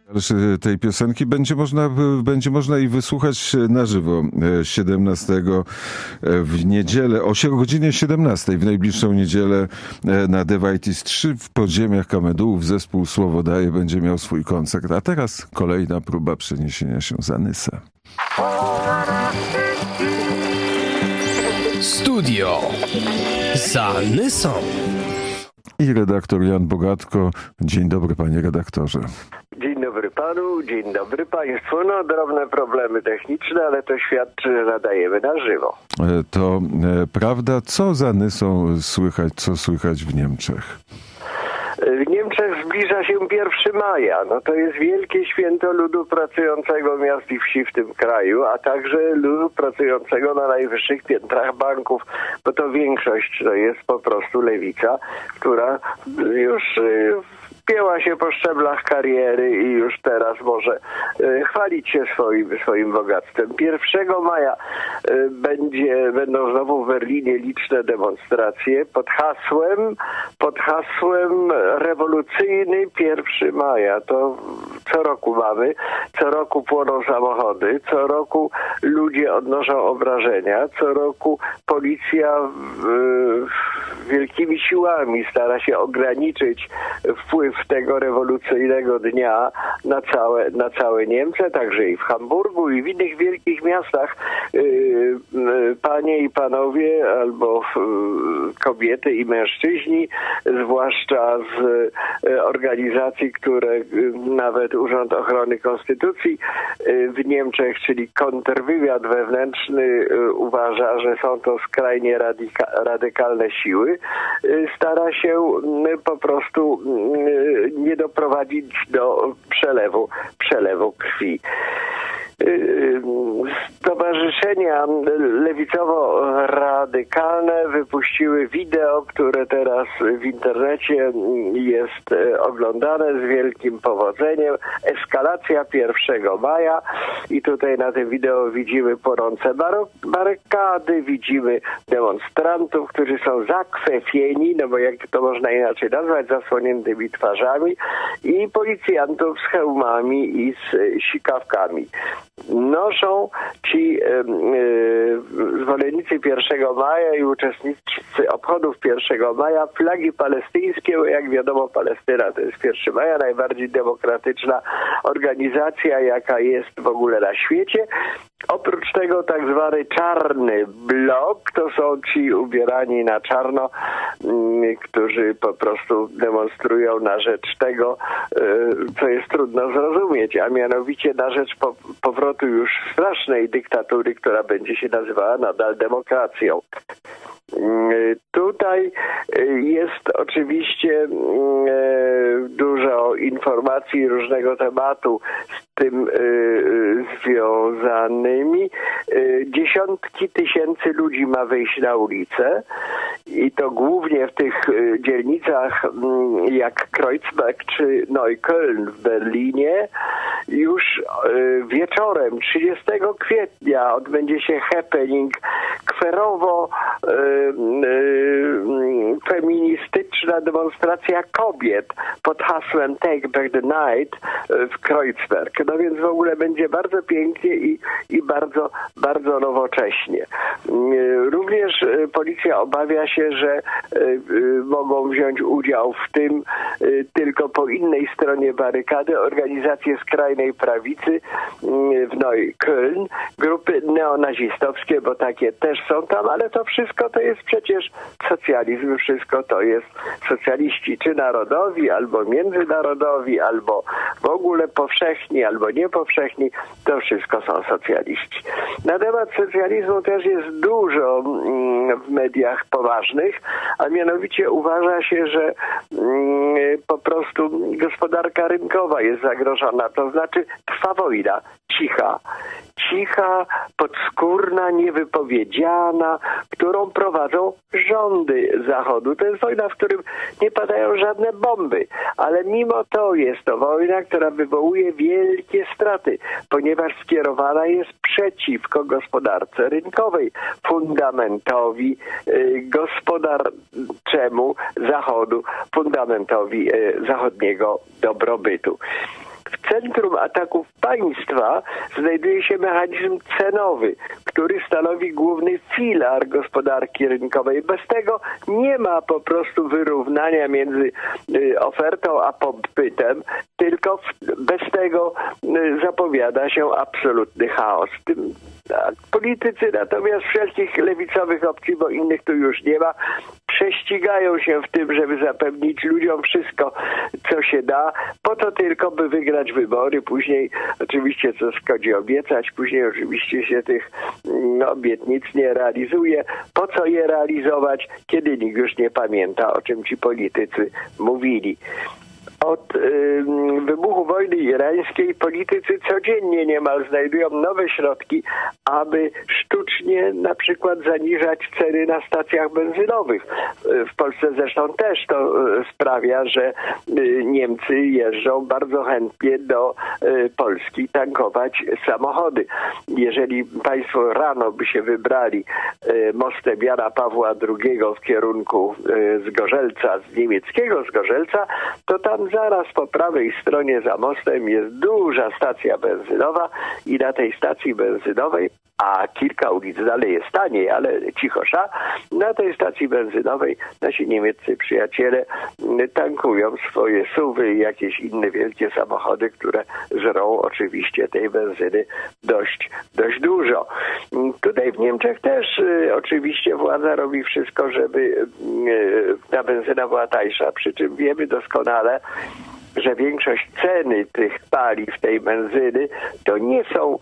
Tej piosenki będzie można i wysłuchać na żywo 17 w niedzielę o godzinie 17 w najbliższą niedzielę na Devitis 3 w podziemiach Kamedułów. Zespół Słowo Daje będzie miał swój koncert. A teraz kolejna próba przeniesienia się za Nysę. Studio za Nysą. I redaktor Jan Bogatko. Dzień dobry, panie redaktorze. Dzień dobry panu, dzień dobry państwu. No, drobne problemy techniczne, ale to świadczy, że nadajemy na żywo. To prawda, co za Nysą słychać, co słychać w Niemczech? W Niemczech zbliża się 1 maja. No to jest wielkie święto ludu pracującego miast i wsi w tym kraju, a także ludu pracującego na najwyższych piętrach banków, bo to większość to jest po prostu lewica, która już wpięła się po szczeblach kariery i już teraz może chwalić się swoim bogactwem. 1 maja będą znowu w Berlinie liczne demonstracje pod hasłem rewolucyjny 1 maja. To co roku mamy, co roku płoną samochody, co roku ludzie odnoszą obrażenia, co roku policja wielkimi siłami stara się ograniczyć wpływ tego rewolucyjnego dnia na całe Niemcy, także i w Hamburgu i w innych wielkich miastach. Panie i panowie, albo kobiety i mężczyźni, zwłaszcza z organizacji, które nawet Urząd Ochrony Konstytucji w Niemczech, czyli kontrwywiad wewnętrzny, uważa, że są to skrajnie radykalne siły, stara się po prostu nie doprowadzić do przelewu krwi. Stowarzyszenia lewicowo-radykalne wypuściły wideo, które teraz w internecie jest oglądane z wielkim powodzeniem. Eskalacja 1 maja i tutaj na tym wideo widzimy płonące barykady, widzimy demonstrantów, którzy są zakwefieni, no bo jak to można inaczej nazwać, zasłoniętymi twarzami, i policjantów z hełmami i z sikawkami. Noszą ci zwolennicy 1 maja i uczestnicy obchodów 1 maja flagi palestyńskie, bo jak wiadomo Palestyna to jest 1 maja, najbardziej demokratyczna organizacja, jaka jest w ogóle na świecie. Oprócz tego tak zwany czarny blok, to są ci ubierani na czarno, którzy po prostu demonstrują na rzecz tego, co jest trudno zrozumieć, a mianowicie na rzecz powrotu już strasznej dyktatury, która będzie się nazywała nadal demokracją. Tutaj jest oczywiście dużo informacji różnego tematu z tym związanymi. Dziesiątki tysięcy ludzi ma wyjść na ulicę i to głównie w tych dzielnicach jak Kreuzberg czy Neukölln w Berlinie. Już wieczorem 30 kwietnia odbędzie się happening kwerowo feministyczna demonstracja kobiet pod hasłem Take Back the Night w Kreuzberg. No więc w ogóle będzie bardzo pięknie i bardzo, bardzo nowocześnie. Również policja obawia się, że mogą wziąć udział w tym tylko po innej stronie barykady organizacje skrajnej prawicy w Neukölln, grupy neonazistowskie, bo takie też są tam, ale to wszystko to jest przecież socjalizm, wszystko to jest socjaliści, czy narodowi, albo międzynarodowi, albo w ogóle powszechni, albo niepowszechni, to wszystko są socjaliści. Na temat socjalizmu też jest dużo w mediach poważnych, a mianowicie uważa się, że po prostu gospodarka rynkowa jest zagrożona, to znaczy trwa wojna, cicha, podskórna, niewypowiedziana, którą prowadzą rządy Zachodu. To jest wojna, w którym nie padają żadne bomby, ale mimo to jest to wojna, która wywołuje wielkie straty, ponieważ skierowana jest przeciwko gospodarce rynkowej, fundamentowi gospodarczemu Zachodu, fundamentowi zachodniego dobrobytu. W centrum ataków państwa znajduje się mechanizm cenowy, który stanowi główny filar gospodarki rynkowej. Bez tego nie ma po prostu wyrównania między ofertą a popytem, tylko bez tego zapowiada się absolutny chaos. Politycy natomiast wszelkich lewicowych opcji, bo innych tu już nie ma, prześcigają się w tym, żeby zapewnić ludziom wszystko, co się da, po to tylko, by wygrać wybory. Później oczywiście, co szkodzi obiecać, później oczywiście się tych obietnic nie realizuje. Po co je realizować, kiedy nikt już nie pamięta, o czym ci politycy mówili. Od wybuchu wojny irańskiej politycy codziennie niemal znajdują nowe środki, aby sztucznie na przykład zaniżać ceny na stacjach benzynowych. W Polsce zresztą też to sprawia, że Niemcy jeżdżą bardzo chętnie do Polski tankować samochody. Jeżeli państwo rano by się wybrali mostem Jana Pawła II w kierunku Zgorzelca, z niemieckiego Zgorzelca, to tam zaraz po prawej stronie za mostem jest duża stacja benzynowa i na tej stacji benzynowej, a kilka ulic dalej jest taniej, ale cichosza, na tej stacji benzynowej nasi niemieccy przyjaciele tankują swoje SUV-y i jakieś inne wielkie samochody, które żrą oczywiście tej benzyny dość dużo. Tutaj w Niemczech też oczywiście władza robi wszystko, żeby ta benzyna była tańsza, przy czym wiemy doskonale, że większość ceny tych paliw, tej benzyny, to nie są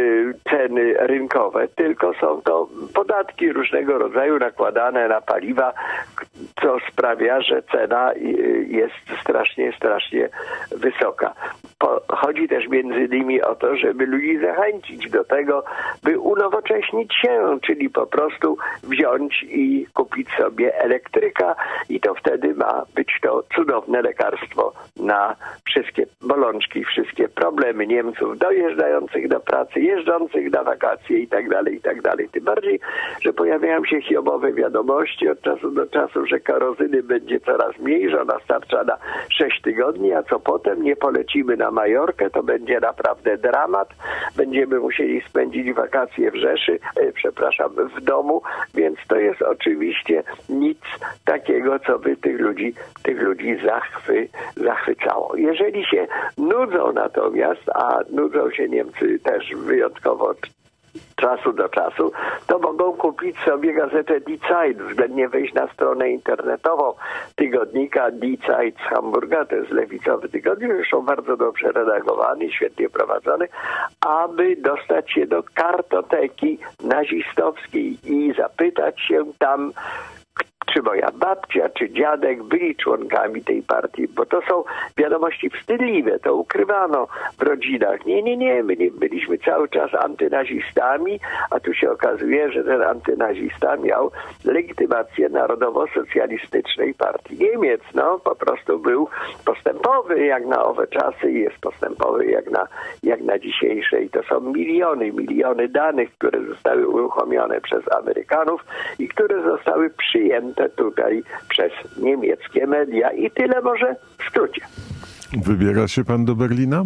ceny rynkowe, tylko są to podatki różnego rodzaju nakładane na paliwa, co sprawia, że cena jest strasznie wysoka. Chodzi też między innymi o to, żeby ludzi zachęcić do tego, by unowocześnić się, czyli po prostu wziąć i kupić sobie elektryka i to wtedy ma być to cudowne lekarstwo na wszystkie bolączki, wszystkie problemy Niemców dojeżdżających do pracy, jeżdżących na wakacje i tak dalej. Tym bardziej, że pojawiają się hiobowe wiadomości od czasu do czasu, że kerozyny będzie coraz mniej, że ona starcza na 6 tygodni, a co potem? Nie polecimy na Majorkę, to będzie naprawdę dramat. Będziemy musieli spędzić wakacje w Rzeszy, w domu, więc to jest oczywiście nic takiego, co by tych ludzi zachwycało. Jeżeli się nudzą natomiast, a nudzą się Niemcy też wyjątkowo od czasu do czasu, to mogą kupić sobie gazetę Die Zeit, względnie wejść na stronę internetową tygodnika Die Zeit z Hamburga, to jest lewicowy tygodnik, zresztą bardzo dobrze redagowany, świetnie prowadzony, aby dostać się do kartoteki nazistowskiej i zapytać się tam, czy moja babcia, czy dziadek byli członkami tej partii, bo to są wiadomości wstydliwe, to ukrywano w rodzinach. Nie, my nie byliśmy cały czas antynazistami, a tu się okazuje, że ten antynazista miał legitymację narodowo-socjalistycznej partii Niemiec. No, po prostu był postępowy jak na owe czasy i jest postępowy jak na dzisiejsze. I to są miliony danych, które zostały uruchomione przez Amerykanów i które zostały przyjęte tutaj przez niemieckie media. I tyle może w skrócie. Wybiera się pan do Berlina?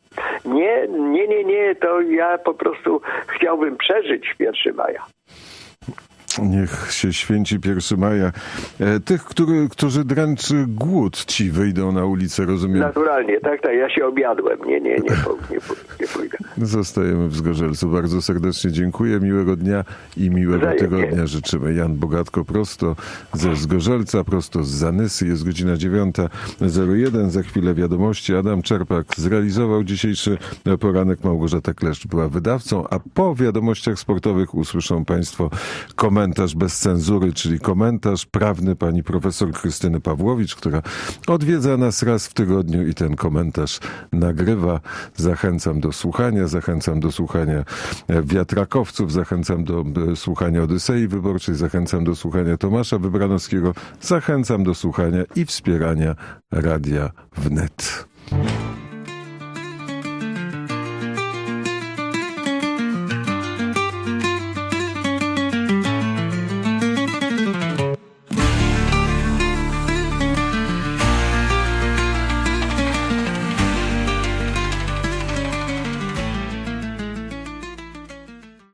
Nie, to ja po prostu chciałbym przeżyć 1 maja. Niech się święci 1 maja. Tych, którzy dręczy głód, ci wyjdą na ulicę, rozumiem? Naturalnie, tak, ja się objadłem. Nie pójdę. Zostajemy w Zgorzelcu. Bardzo serdecznie dziękuję, miłego dnia i miłego tygodnia życzymy. Jan Bogatko prosto ze Zgorzelca, prosto z Zanysy. Jest godzina 9:01. Za chwilę wiadomości. Adam Czerpak zrealizował dzisiejszy poranek. Małgorzata Kleszcz była wydawcą, a po wiadomościach sportowych usłyszą państwo komentarz bez cenzury, czyli komentarz prawny pani profesor Krystyny Pawłowicz, która odwiedza nas raz w tygodniu i ten komentarz nagrywa. Zachęcam do słuchania wiatrakowców, zachęcam do słuchania Odysei Wyborczej, zachęcam do słuchania Tomasza Wybranowskiego, zachęcam do słuchania i wspierania Radia Wnet.